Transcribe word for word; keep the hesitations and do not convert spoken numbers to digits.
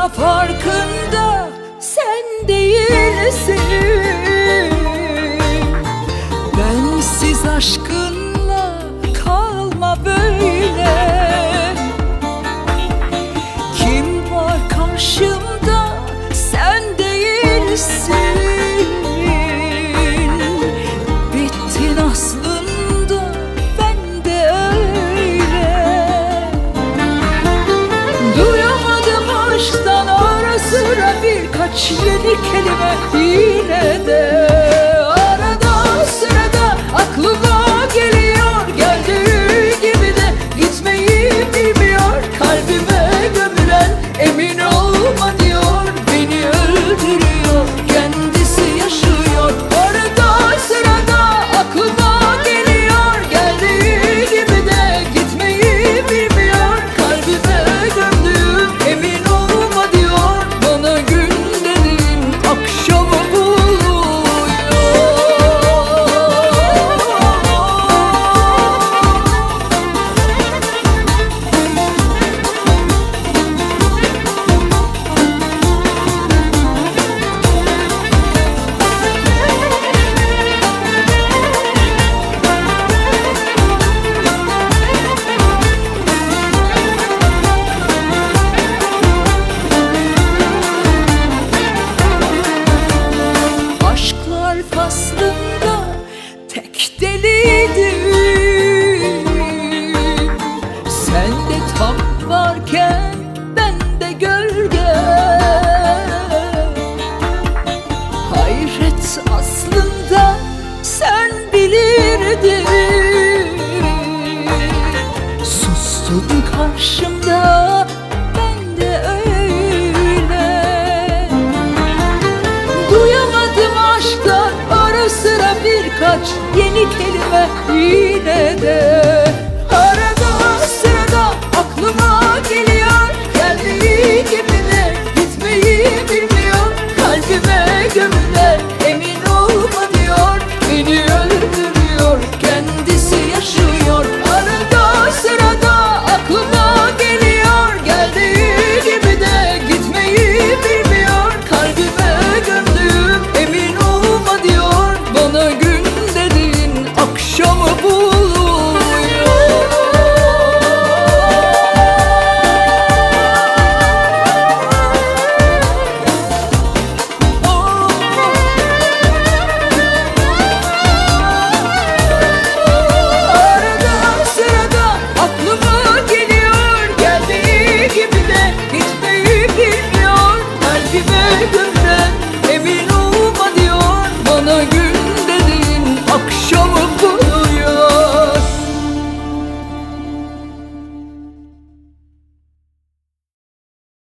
da farkında sen değilsin. Bensiz aşkınla kalma böyle. Kim var karşımda sen değilsin. Bittin aslında, ben de öyle. Duyamadım aşktan ara sıra birkaç yeni kelime, yine de arada sırada aklıma geliyor. Geldiği gibi de gitmeyi bilmiyor. Kalbime gömülen emin olma diyor. Beni öldürüyor, kendisi yaşıyor. Arada sırada aklıma geliyor. Geldiği gibi de gitmeyi bilmiyor. Kalbime gömdüğüm emin olma diyor. Bana gün dediğin akşamı faslında tek deliydim. Sen de tam varken ben de gölge. Hayret aslında sen bilirdin. Sustun karşımda, ben de öyle. Duyamadım aşktan ara sıra birkaç yeni kelime, yine de